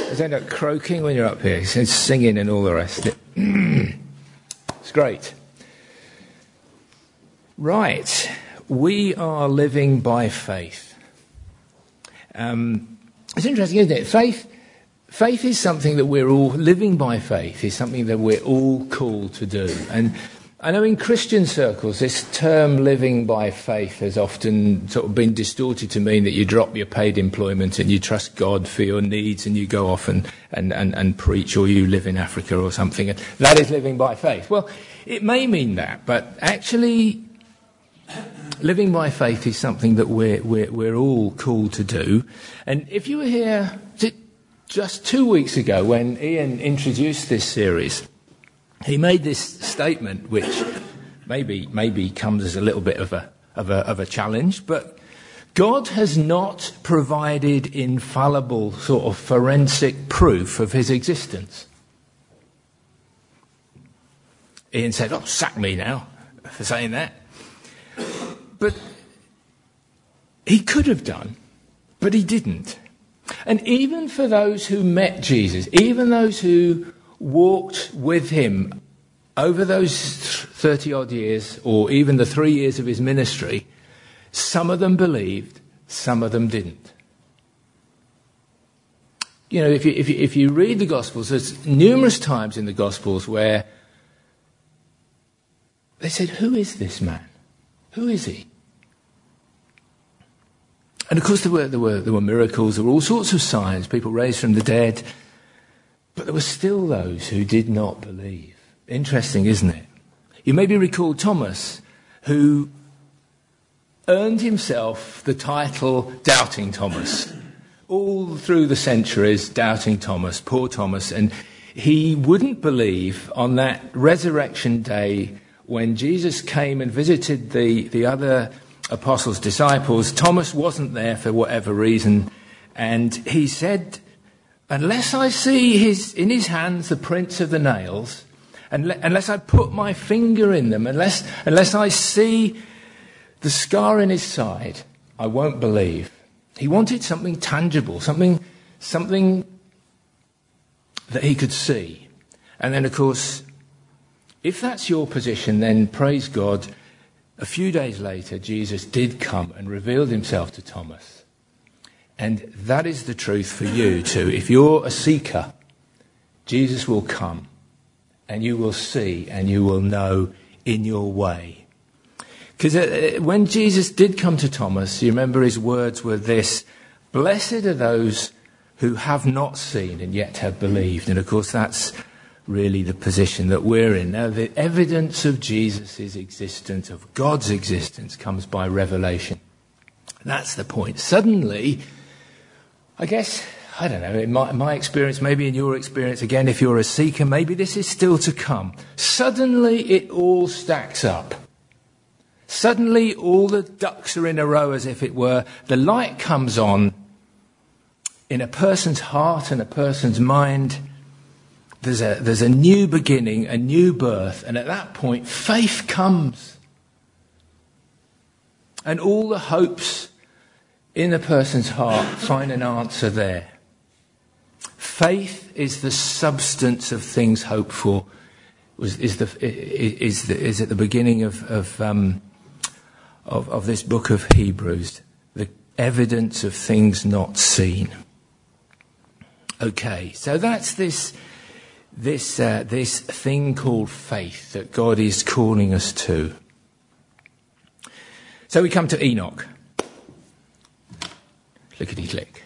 You end up croaking when you're up here. It's singing and all the rest. It's great. Right. We are living by faith. It's interesting, isn't it? Faith is something that we're all living by. Faith is something that we're all called to do. And I know in Christian circles, this term living by faith has often sort of been distorted to mean that you drop your paid employment and you trust God for your needs and you go off and preach, or you live in Africa or something. And that is living by faith. Well, it may mean that, but actually living by faith is something that we're all called to do. And if you were here just 2 weeks ago when Ian introduced this series, he made this statement, which maybe comes as a little bit of a challenge, but God has not provided infallible sort of forensic proof of his existence. Ian said, "Oh, sack me now for saying that." But he could have done, but he didn't. And even for those who met Jesus, even those who walked with him over those 30-odd years, or even the 3 years of his ministry, some of them believed, some of them didn't. You know, if you read the Gospels, there's numerous times in the Gospels where they said, "Who is this man? Who is he?" And of course there were miracles, there were all sorts of signs, people raised from the dead, but there were still those who did not believe. Interesting, isn't it? You maybe recall Thomas, who earned himself the title Doubting Thomas. All through the centuries, Doubting Thomas, poor Thomas, and he wouldn't believe on that resurrection day when Jesus came and visited the other apostles' disciples. Thomas wasn't there for whatever reason, and he said, "Unless I see in his hands the prints of the nails, unless I put my finger in them, unless I see the scar in his side, I won't believe." He wanted something tangible, something that he could see. And then, of course, if that's your position, then praise God. A few days later, Jesus did come and revealed himself to Thomas. And that is the truth for you too. If you're a seeker, Jesus will come and you will see and you will know in your way. Because when Jesus did come to Thomas, you remember his words were this: "Blessed are those who have not seen and yet have believed." And of course that's really the position that we're in. Now, the evidence of Jesus' existence, of God's existence, comes by revelation. That's the point. Suddenly, I guess, I don't know, in my experience, maybe in your experience, again, if you're a seeker, maybe this is still to come. Suddenly it all stacks up. Suddenly all the ducks are in a row, as if it were. The light comes on in a person's heart and a person's mind. There's a new beginning, a new birth, and at that point, faith comes. And all the hopes in a person's heart find an answer there. Faith is the substance of things hoped for. Is at the beginning of this book of Hebrews, the evidence of things not seen. Okay, so that's this thing called faith that God is calling us to. So we come to Enoch. Clickety-click.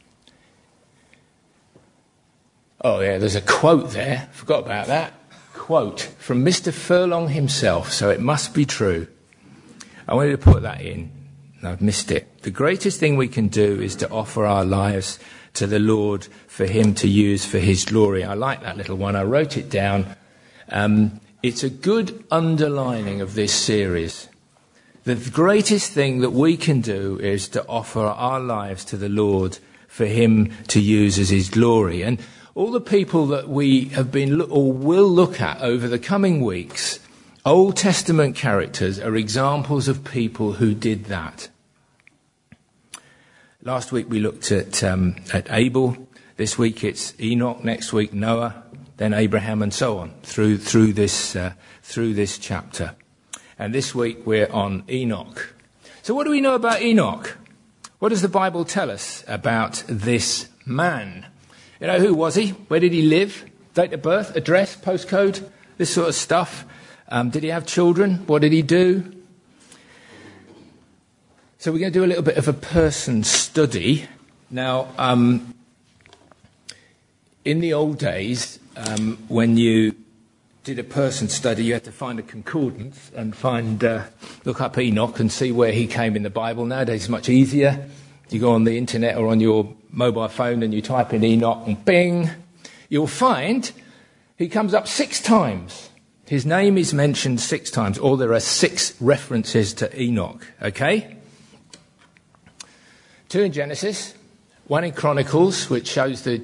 Oh yeah, there's a quote there. Forgot about that. Quote from Mr. Furlong himself, so it must be true. I wanted to put that in, and I've missed it. "The greatest thing we can do is to offer our lives to the Lord for him to use for his glory." I like that little one. I wrote it down. It's a good underlining of this series. The greatest thing that we can do is to offer our lives to the Lord for him to use as his glory. And all the people that we have been or will look at over the coming weeks, Old Testament characters, are examples of people who did that. Last week we looked at Abel. This week it's Enoch, next week Noah, then Abraham, and so on through this chapter. And this week we're on Enoch. So what do we know about Enoch? What does the Bible tell us about this man? You know, who was he? Where did he live? Date of birth, address, postcode, this sort of stuff. Did he have children? What did he do? So we're going to do a little bit of a person study. Now, in the old days, when you did a person study, you had to find a concordance and look up Enoch and see where he came in the Bible. Nowadays it's much easier. You go on the internet or on your mobile phone and you type in Enoch and bing, you'll find he comes up 6 times. His name is mentioned 6 times, or there are 6 references to Enoch, okay? 2 in Genesis, 1 in Chronicles, which shows the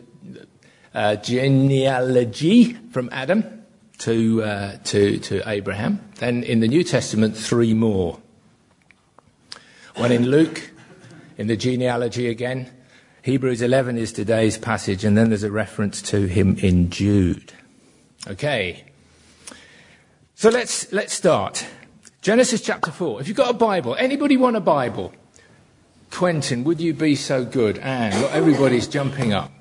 genealogy from Adam to Abraham. Then in the New Testament, 3 more. 1 in Luke, in the genealogy again. Hebrews 11 is today's passage, and then there's a reference to him in Jude. Okay. So let's start. Genesis chapter 4. If you've got a Bible, anybody want a Bible? Quentin, would you be so good? Anne, look, everybody's jumping up.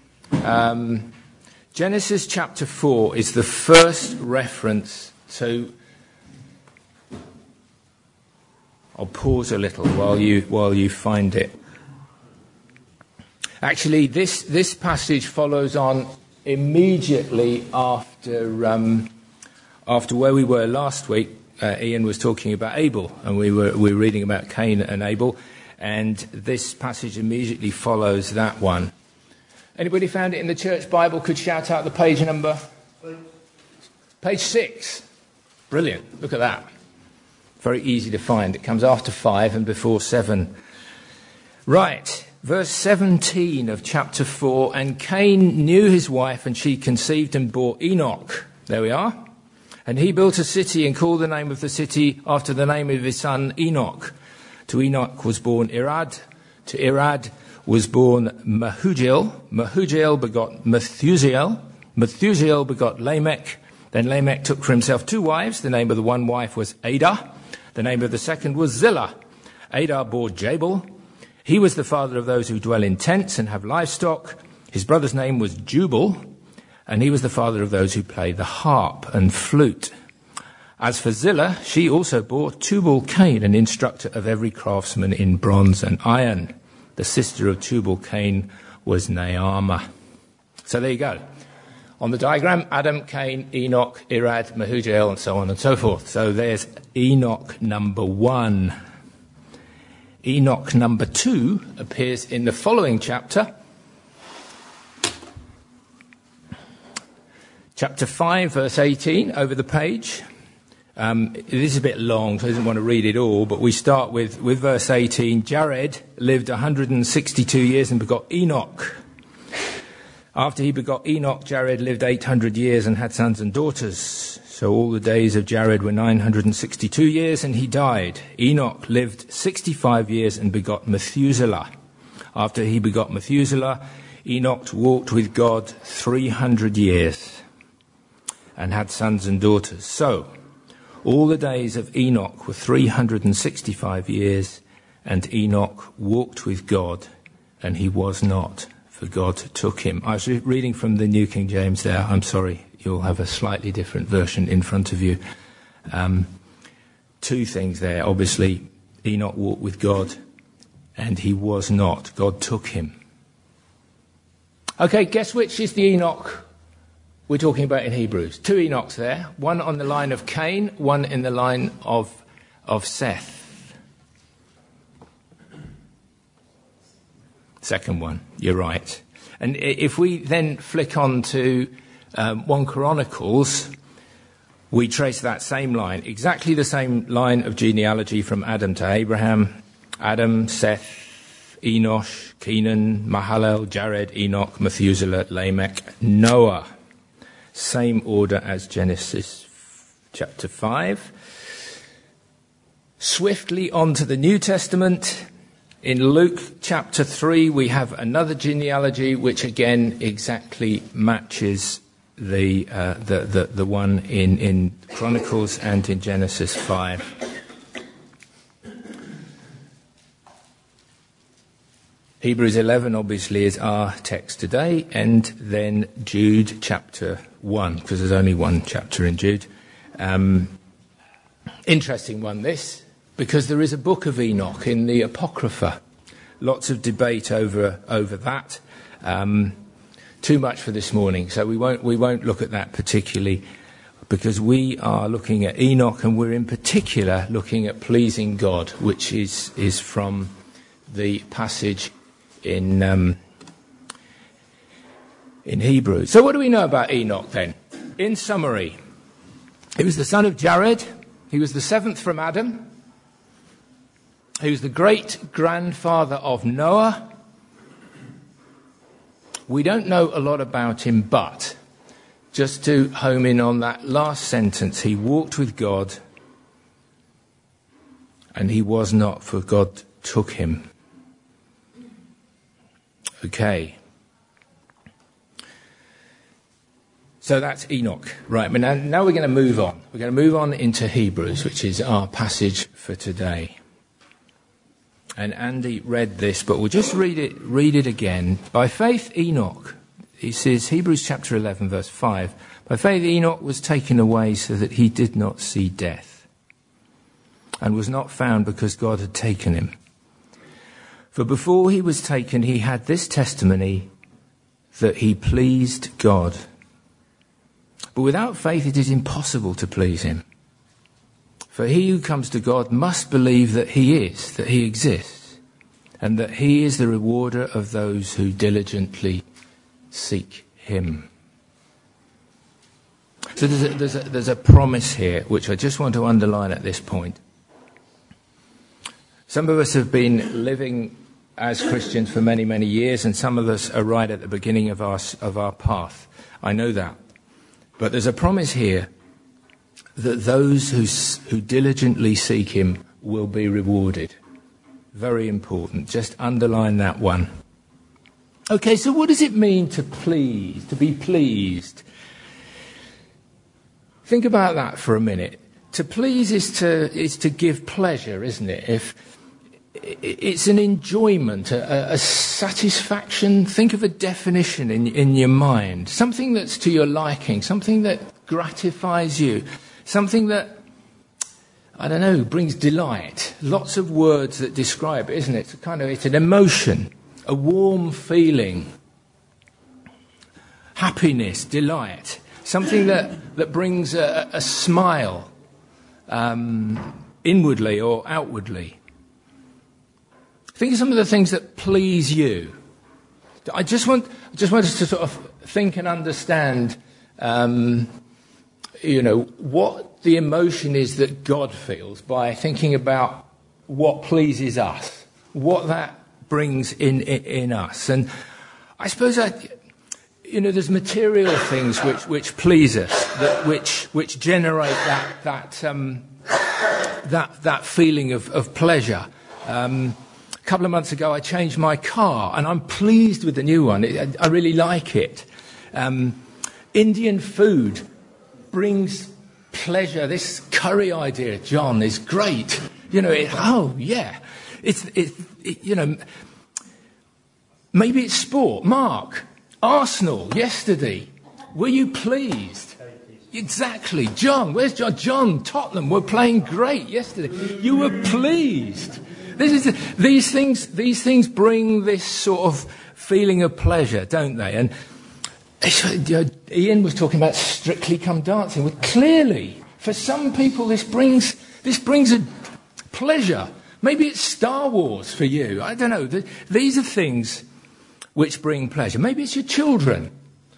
Genesis chapter 4 is the first reference to... I'll pause a little while you find it. Actually, this passage follows on immediately after where we were last week. Ian was talking about Abel, and we were reading about Cain and Abel, and this passage immediately follows that one. Anybody found it in the church Bible could shout out the page number? Page 6. Brilliant. Look at that. Very easy to find. It comes after 5 and before 7. Right. Verse 17 of chapter 4. And Cain knew his wife, and she conceived and bore Enoch. There we are. And he built a city and called the name of the city after the name of his son Enoch. To Enoch was born Irad. To Irad was born Mehujael. Mehujael begot Methusael. Methusael begot Lamech. Then Lamech took for himself 2 wives. The name of the one wife was Adah. The name of the second was Zillah. Adah bore Jabal. He was the father of those who dwell in tents and have livestock. His brother's name was Jubal, and he was the father of those who play the harp and flute. As for Zillah, she also bore Tubal-Cain, an instructor of every craftsman in bronze and iron. The sister of Tubal-Cain was Naamah. So there you go. On the diagram, Adam, Cain, Enoch, Irad, Mehujael, and so on and so forth. So there's Enoch number 1. Enoch number 2 appears in the following chapter. Chapter 5, verse 18, over the page. It is a bit long, so I didn't want to read it all, but we start with verse 18. Jared lived 162 years and begot Enoch. After he begot Enoch, Jared lived 800 years and had sons and daughters. So all the days of Jared were 962 years, and he died. Enoch lived 65 years and begot Methuselah. After he begot Methuselah, Enoch walked with God 300 years and had sons and daughters. So all the days of Enoch were 365 years, and Enoch walked with God, and he was not, for God took him. I was reading from the New King James there. I'm sorry, you'll have a slightly different version in front of you. 2 things there. Obviously, Enoch walked with God, and he was not. God took him. Okay, guess which is the Enoch we're talking about in Hebrews? 2 Enochs there. One on the line of Cain, one in the line of Seth. Second one, you're right. And if we then flick on to 1 Chronicles, we trace that same line, exactly the same line of genealogy from Adam to Abraham. Adam, Seth, Enosh, Kenan, Mahalalel, Jared, Enoch, Methuselah, Lamech, Noah. Same order as Genesis chapter 5. Swiftly on to the New Testament. In Luke chapter 3, we have another genealogy which again exactly matches the one in Chronicles and in Genesis 5. Hebrews 11 obviously is our text today, and then Jude chapter 1, because there's only one chapter in Jude. Interesting one, this, because there is a book of Enoch in the Apocrypha. Lots of debate over that. Too much for this morning, so we won't look at that particularly, because we are looking at Enoch, and we're in particular looking at pleasing God, which is from the passage in Hebrews. So what do we know about Enoch then? In summary, he was the son of Jared. He was the seventh from Adam. He was the great-grandfather of Noah. We don't know a lot about him, but just to home in on that last sentence, he walked with God, and he was not, for God took him. Okay. So that's Enoch. Right, but now we're going to move on. We're going to move on into Hebrews, which is our passage for today. And Andy read this, but we'll just read it again. By faith, Enoch, he says, Hebrews chapter 11, verse 5, by faith, Enoch was taken away so that he did not see death, and was not found because God had taken him. For before he was taken, he had this testimony, that he pleased God. But without faith, it is impossible to please him. For he who comes to God must believe that he exists, and that he is the rewarder of those who diligently seek him. So there's a promise here, which I just want to underline at this point. Some of us have been living as Christians for many, many years, and some of us are right at the beginning of our path. I know that. But there's a promise here that those who diligently seek him will be rewarded. Very important. Just underline that one. Okay, so what does it mean to be pleased? Think about that for a minute. To please is to give pleasure, isn't it? If it's an enjoyment, a satisfaction. Think of a definition in your mind. Something that's to your liking, something that gratifies you, something that, I don't know, brings delight. Lots of words that describe it, isn't it? It's an emotion, a warm feeling, happiness, delight, something that brings a smile inwardly or outwardly. Think of some of the things that please you. I just want us to sort of think and understand, what the emotion is that God feels by thinking about what pleases us, what that brings in us. And I suppose there's material things which please us, which generate that feeling of pleasure. A couple of months ago, I changed my car, and I'm pleased with the new one. I really like it. Indian food brings pleasure. This curry idea, John, is great. Maybe it's sport. Mark, Arsenal yesterday. Were you pleased? Exactly. John, where's John? John, Tottenham were playing great yesterday. You were pleased. These things bring this sort of feeling of pleasure, don't they? And Ian was talking about Strictly Come Dancing. Well, clearly, for some people, this brings a pleasure. Maybe it's Star Wars for you. I don't know. These are things which bring pleasure. Maybe it's your children.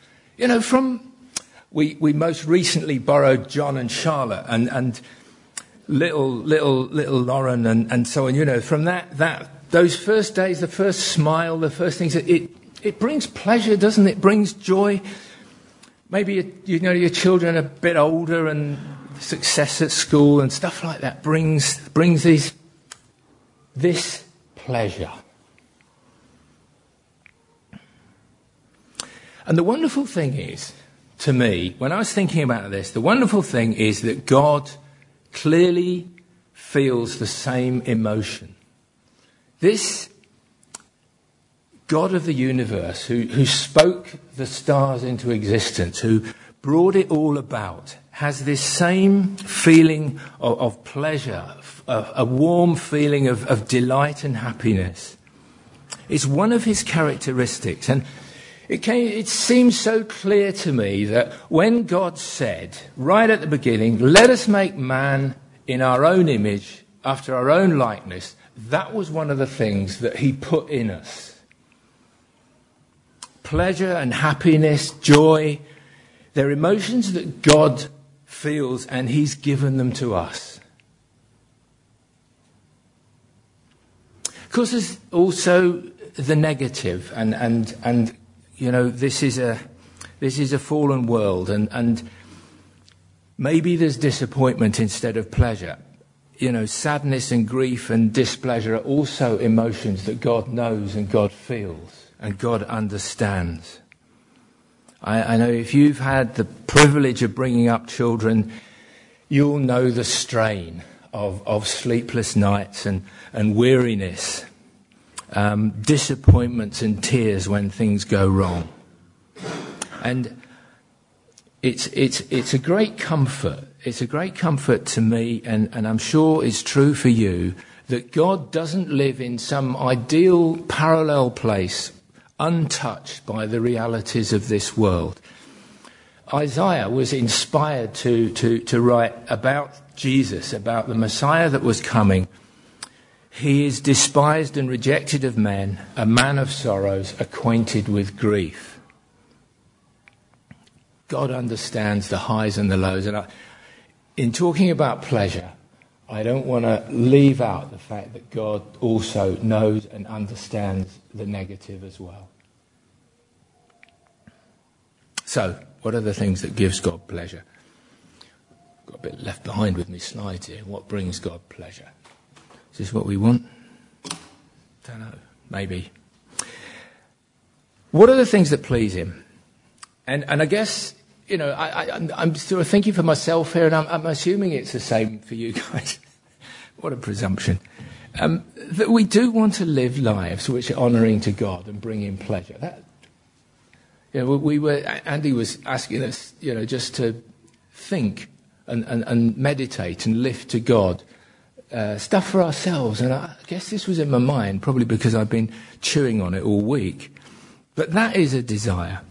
We most recently borrowed John and Charlotte and little Lauren and so on, from those first days, the first smile, the first things, it brings pleasure, doesn't it? It brings joy. Maybe your children are a bit older and success at school and stuff like that brings this pleasure. And the wonderful thing is, to me, when I was thinking about this, the wonderful thing is that God clearly feels the same emotion. This God of the universe, who spoke the stars into existence, who brought it all about, has this same feeling of pleasure, a warm feeling of delight and happiness. It's one of his characteristics. And it seems so clear to me that when God said, right at the beginning, let us make man in our own image, after our own likeness, that was one of the things that he put in us. Pleasure and happiness, joy, they're emotions that God feels, and he's given them to us. Of course, there's also the negative, and you know, this is a fallen world, and maybe there's disappointment instead of pleasure. You know, sadness and grief and displeasure are also emotions that God knows and God feels and God understands. I know if you've had the privilege of bringing up children, you'll know the strain of sleepless nights and weariness, disappointments and tears when things go wrong. And it's a great comfort. It's a great comfort to me, and I'm sure it's true for you, that God doesn't live in some ideal parallel place untouched by the realities of this world. Isaiah was inspired to write about Jesus, about the Messiah that was coming. He is despised and rejected of men, a man of sorrows, acquainted with grief. God understands the highs and the lows. And in talking about pleasure, I don't want to leave out the fact that God also knows and understands the negative as well. So, what are the things that gives God pleasure? Got a bit left behind with my slides here. What brings God pleasure? Is this what we want? Don't know. Maybe. What are the things that please him? And I guess, you know, I'm sort of thinking for myself here, and I'm assuming it's the same for you guys. What a presumption. That we do want to live lives which are honouring to God and bring him pleasure. You know, Andy was asking us, you know, just to think and meditate and lift to God stuff for ourselves. And I guess this was in my mind, probably because I've been chewing on it all week. But that is a desire.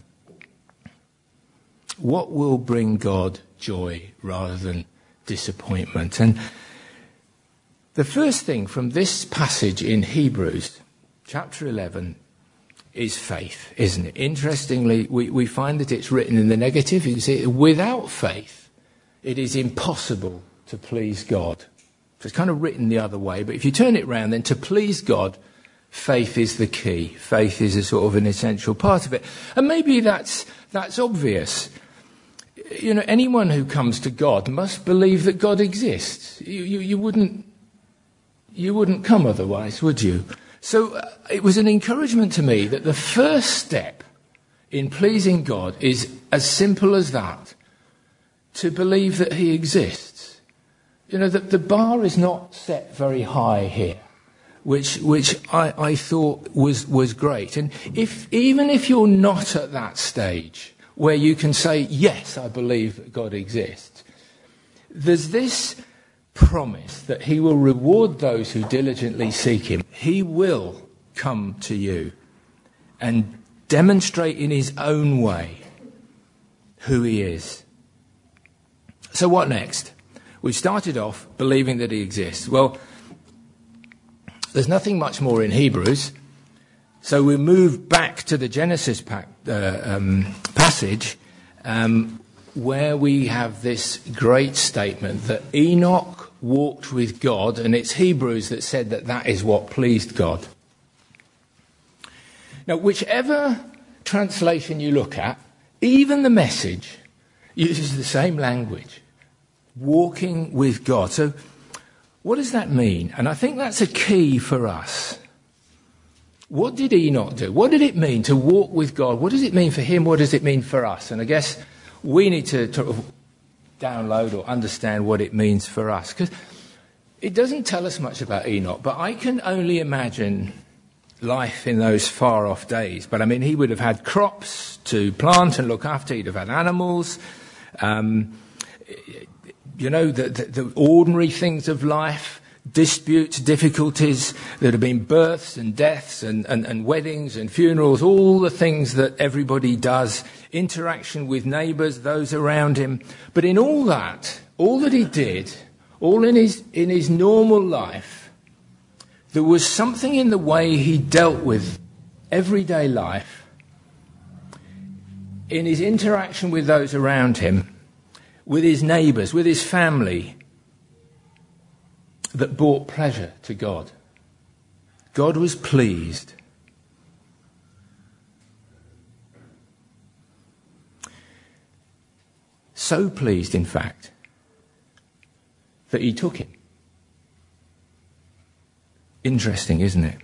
What will bring God joy rather than disappointment? And the first thing from this passage in Hebrews, chapter 11, is faith, isn't it? Interestingly, we find that it's written in the negative. You can see, without faith, it is impossible to please God. So it's kind of written the other way, but if you turn it round, then to please God, faith is the key. Faith is a sort of an essential part of it. And maybe that's obvious. You know, anyone who comes to God must believe that God exists. You wouldn't come otherwise, would you? So it was an encouragement to me that the first step in pleasing God is as simple as that, to believe that he exists. You know, that the bar is not set very high here, which I thought was great. And even if you're not at that stage where you can say, yes, I believe that God exists, there's this promise that he will reward those who diligently seek him. He will come to you and demonstrate in his own way who he is. So what next? We started off believing that he exists. Well, there's nothing much more in Hebrews, so we move back to the Genesis passage, where we have this great statement that Enoch walked with God, and it's Hebrews that said that is what pleased God. Now, whichever translation you look at, even the Message uses the same language, walking with God. So what does that mean? And I think that's a key for us. what did Enoch do? What did it mean to walk with God? What does it mean for him? What does it mean for us? And I guess we need to sort of download or understand what it means for us. Because it doesn't tell us much about Enoch, but I can only imagine life in those far-off days. But I mean, he would have had crops to plant and look after. He'd have had animals. The ordinary things of life, disputes, difficulties. There'd have been births and deaths and weddings and funerals, all the things that everybody does, interaction with neighbours, those around him. But in all that he did, all in his normal life, there was something in the way he dealt with everyday life, in his interaction with those around him, with his neighbours, with his family, that brought pleasure to God. God was pleased. So pleased, in fact, that he took him. Interesting, isn't it?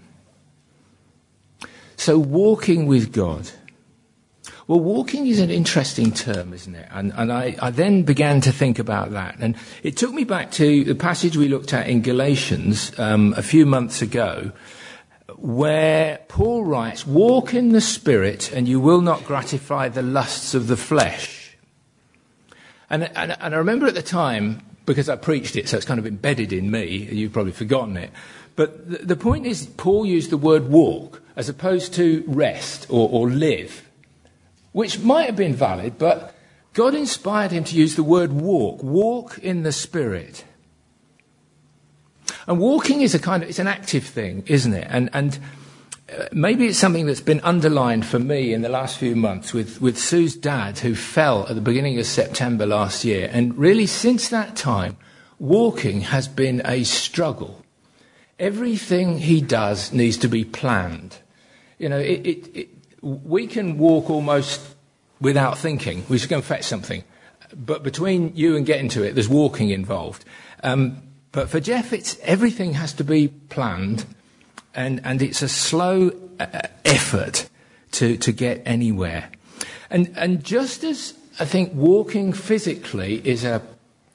So walking with God. Well, walking is an interesting term, isn't it? And I then began to think about that. And it took me back to the passage we looked at in Galatians a few months ago, where Paul writes, "Walk in the Spirit and you will not gratify the lusts of the flesh." And I remember at the time, because I preached it, so it's kind of embedded in me, you've probably forgotten it. But the point is, Paul used the word walk as opposed to rest or live, which might have been valid, but God inspired him to use the word walk in the Spirit. And walking is it's an active thing, isn't it? And maybe it's something that's been underlined for me in the last few months with Sue's dad, who fell at the beginning of September last year. And really, since that time, walking has been a struggle. Everything he does needs to be planned. We can walk almost without thinking. We just go and fetch something. But between you and getting to it, there's walking involved. But for Jeff, everything has to be planned, and it's a slow effort to get anywhere. And just as I think walking physically is a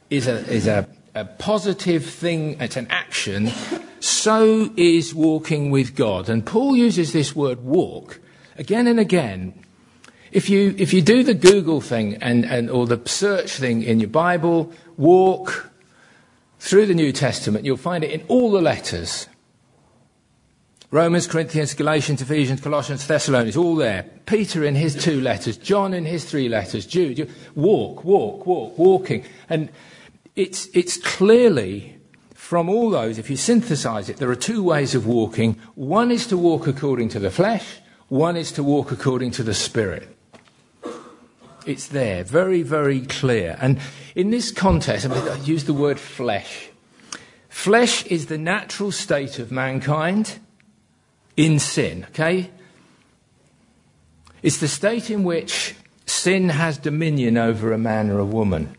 positive thing, it's an action, so is walking with God. And Paul uses this word walk again and again. If you do the Google thing or the search thing in your Bible, walk through the New Testament, you'll find it in all the letters. Romans, Corinthians, Galatians, Ephesians, Colossians, Thessalonians, all there. Peter in his 2 letters, John in his 3 letters, Jude. Walking. And it's clearly, from all those, if you synthesize it, there are 2 ways of walking. One is to walk according to the flesh. One is to walk according to the Spirit. It's there, very, very clear. And in this context, I use the word flesh. Flesh is the natural state of mankind in sin, okay? It's the state in which sin has dominion over a man or a woman.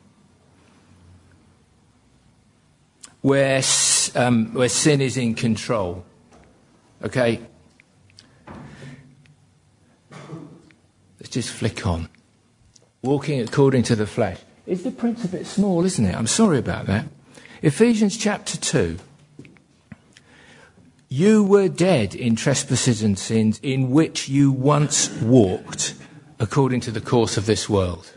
Where sin is in control. Okay? Let's just flick on. Walking according to the flesh. Is the print a bit small, isn't it? I'm sorry about that. Ephesians chapter 2. You were dead in trespasses and sins in which you once walked according to the course of this world.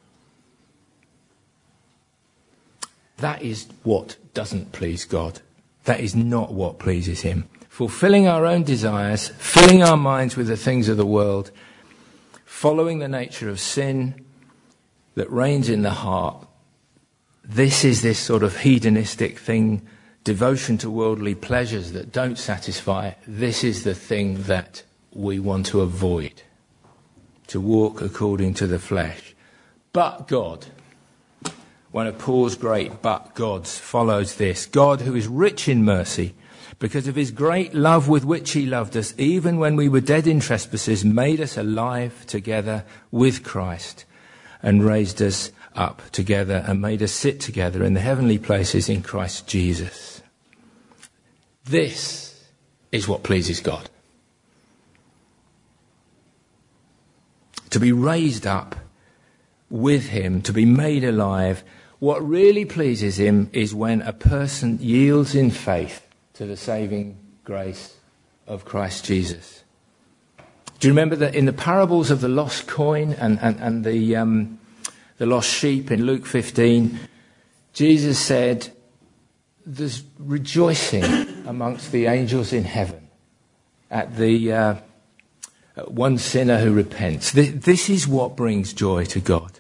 That is what doesn't please God. That is not what pleases him. Fulfilling our own desires, filling our minds with the things of the world, following the nature of sin that reigns in the heart. This is this sort of hedonistic thing, devotion to worldly pleasures that don't satisfy. This is the thing that we want to avoid, to walk according to the flesh. But God, one of Paul's great but gods, follows this. God, who is rich in mercy, because of his great love with which he loved us, even when we were dead in trespasses, made us alive together with Christ and raised us up together and made us sit together in the heavenly places in Christ Jesus. This is what pleases God. to be raised up with him, to be made alive. What really pleases him is when a person yields in faith to the saving grace of Christ Jesus. Do you remember that in the parables of the lost coin and the lost sheep in Luke 15, Jesus said, there's rejoicing amongst the angels in heaven at the one sinner who repents. This is what brings joy to God.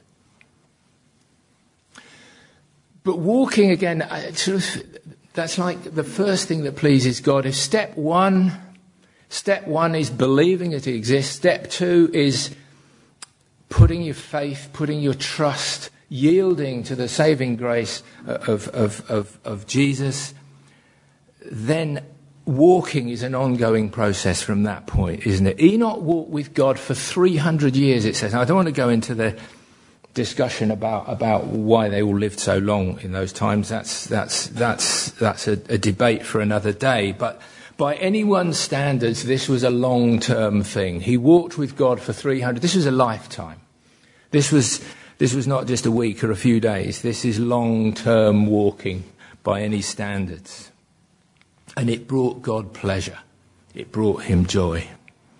But walking again, that's like the first thing that pleases God. If step one is believing that he exists. Step 2 is putting your faith, putting your trust, yielding to the saving grace of Jesus. Then walking is an ongoing process from that point, isn't it? Enoch walked with God for 300 years, it says. Now, I don't want to go into the discussion about why they all lived so long in those times. That's a debate for another day. But by anyone's standards, this was a long-term thing. He walked with God for 300. This was a lifetime. This was not just a week or a few days. This is long-term walking by any standards. And it brought God pleasure. It brought him joy.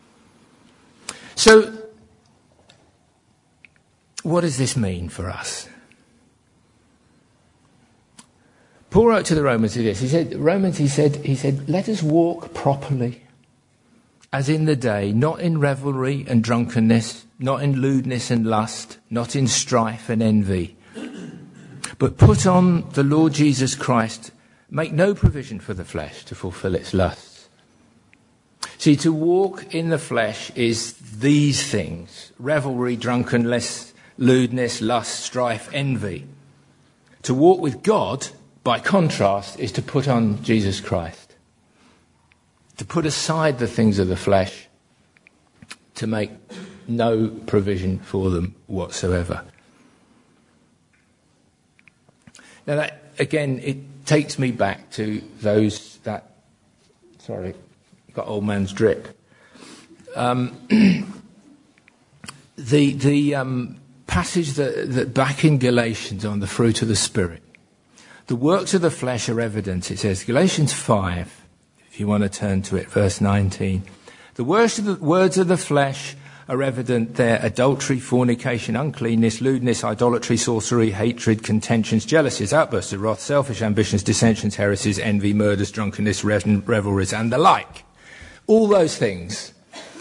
So, what does this mean for us? Paul wrote to the Romans this. He said, let us walk properly, as in the day, not in revelry and drunkenness, not in lewdness and lust, not in strife and envy, but put on the Lord Jesus Christ. Make no provision for the flesh to fulfill its lusts. See, to walk in the flesh is these things: revelry, drunkenness, lewdness, lust, strife, envy. To walk with God, by contrast, is to put on Jesus Christ. To put aside the things of the flesh, to make no provision for them whatsoever. Now that, again, it takes me back to got old man's drip. The passage that back in Galatians on the fruit of the Spirit. The works of the flesh are evident, it says, Galatians 5, if you want to turn to it, verse 19. The words of the flesh are evident there: adultery, fornication, uncleanness, lewdness, idolatry, sorcery, hatred, contentions, jealousies, outbursts of wrath, selfish ambitions, dissensions, heresies, envy, murders, drunkenness, revelries, and the like. All those things.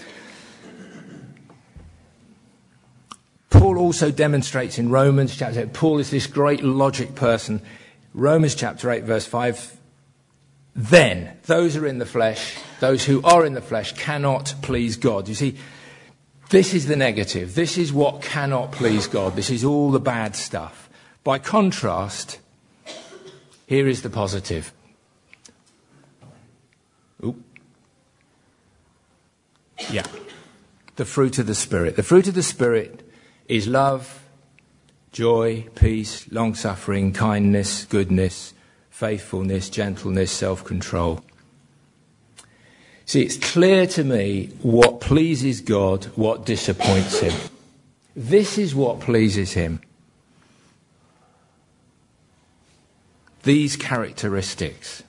Paul also demonstrates in Romans chapter 8, Paul is this great logic person. Romans chapter 8, verse 5, then those who are in the flesh, those who are in the flesh cannot please God. You see, this is the negative. This is what cannot please God. This is all the bad stuff. By contrast, here is the positive. The fruit of the Spirit. The fruit of the Spirit is love, joy, peace, long-suffering, kindness, goodness, faithfulness, gentleness, self-control. See, it's clear to me what pleases God, what disappoints him. This is what pleases him. These characteristics.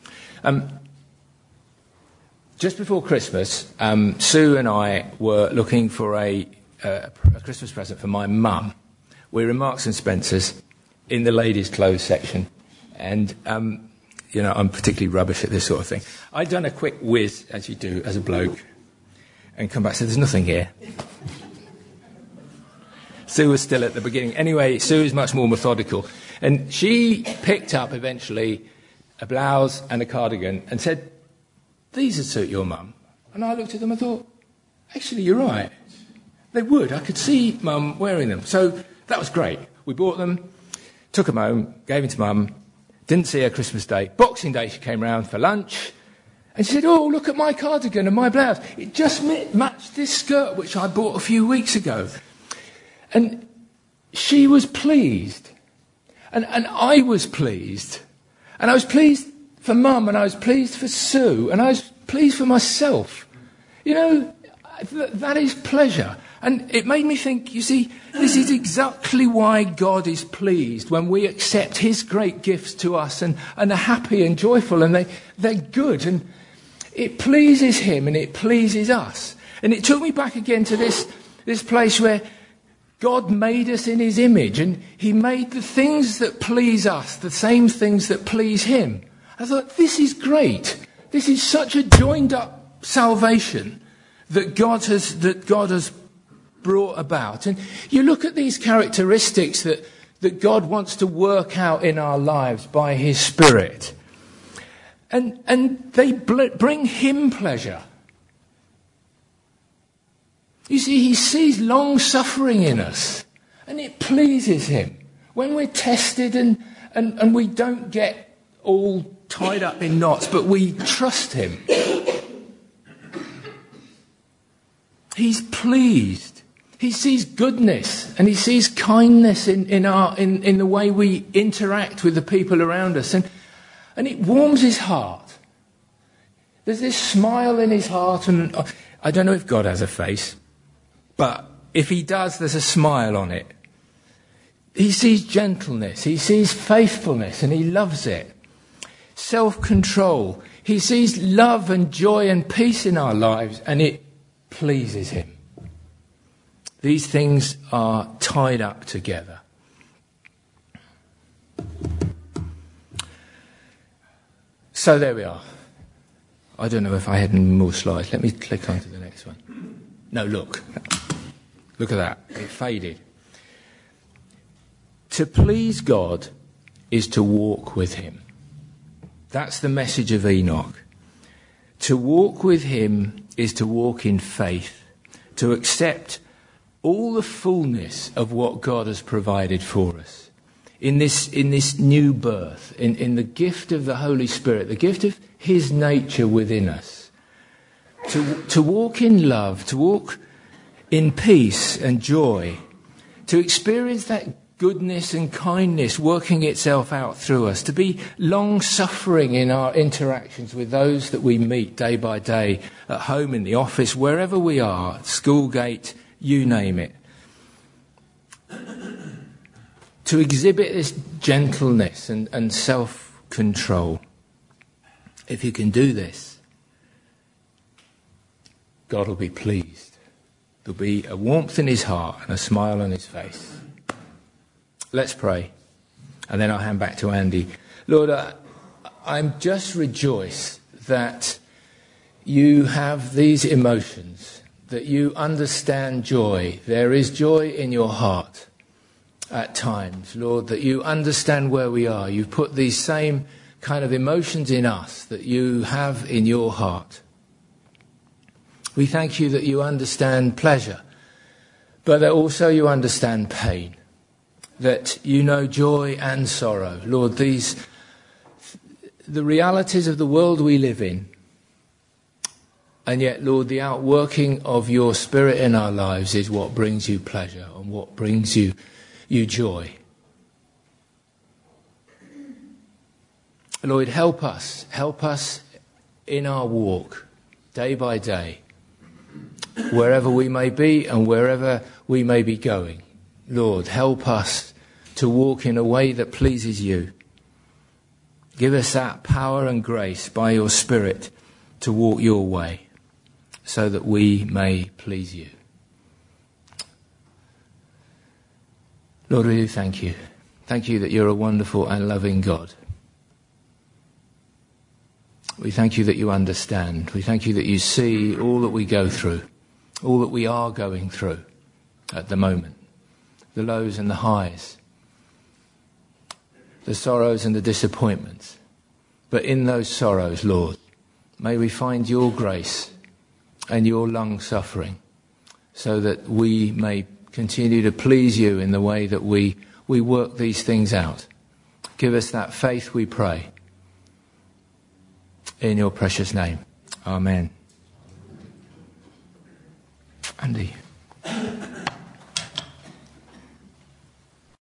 Just before Christmas, Sue and I were looking for a Christmas present for my mum. We were in Marks and Spencer's in the ladies' clothes section. And, I'm particularly rubbish at this sort of thing. I'd done a quick whiz, as you do, as a bloke, and come back and said, there's nothing here. Sue was still at the beginning. Anyway, Sue is much more methodical. And she picked up, eventually, a blouse and a cardigan and said, these would suit your mum. And I looked at them and thought, actually, you're right. They would. I could see Mum wearing them. So that was great. We bought them, took them home, gave them to Mum. Didn't see her Christmas Day. Boxing Day, she came round for lunch. And she said, oh, look at my cardigan and my blouse. It just matched this skirt, which I bought a few weeks ago. And she was pleased. And I was pleased. And I was pleased for Mum, and I was pleased for Sue, and I was pleased for myself. That is pleasure. And it made me think, you see, this is exactly why God is pleased when we accept his great gifts to us and are happy and joyful, and they're good. And it pleases him and it pleases us. And it took me back again to this place where God made us in his image, and he made the things that please us the same things that please him. I thought, this is great. This is such a joined up salvation that God has brought about. And you look at these characteristics that God wants to work out in our lives by his Spirit, and they bring him pleasure. You see, he sees long suffering in us, and it pleases him. When we're tested and we don't get all tied up in knots, but we trust him, he's pleased. He sees goodness and he sees kindness in the way we interact with the people around us, and it warms his heart. There's this smile in his heart, and I don't know if God has a face, but if he does, there's a smile on it. He sees gentleness, he sees faithfulness, and he loves it. Self-control. He sees love and joy and peace in our lives, and it pleases him. These things are tied up together. So there we are. I don't know if I had any more slides. Let me click on to the next one. No, look. Look at that. It faded. To please God is to walk with him. That's the message of Enoch. To walk with him is to walk in faith, to accept all the fullness of what God has provided for us in this new birth, in the gift of the Holy Spirit, the gift of his nature within us. To walk in love, to walk in peace and joy, to experience that goodness and kindness working itself out through us, to be long-suffering in our interactions with those that we meet day by day, at home, in the office, wherever we are, school gate, you name it. To exhibit this gentleness and self-control. If you can do this, God will be pleased. There'll be a warmth in his heart and a smile on his face. Let's pray, and then I'll hand back to Andy. Lord, I'm just rejoiced that you have these emotions, that you understand joy. There is joy in your heart at times, Lord, that you understand where we are. You've put these same kind of emotions in us that you have in your heart. We thank you that you understand pleasure, but that also you understand pain. That you know joy and sorrow. Lord, the realities of the world we live in, and yet, Lord, the outworking of your Spirit in our lives is what brings you pleasure and what brings you joy. Lord, help us in our walk, day by day, wherever we may be and wherever we may be going. Lord, help us to walk in a way that pleases you. Give us that power and grace by your Spirit to walk your way so that we may please you. Lord, we do thank you. Thank you that you're a wonderful and loving God. We thank you that you understand. We thank you that you see all that we go through, all that we are going through at the moment. The lows and the highs, the sorrows and the disappointments. But in those sorrows, Lord, may we find your grace and your long suffering so that we may continue to please you in the way that we work these things out. Give us that faith, we pray. In your precious name. Amen. Andy.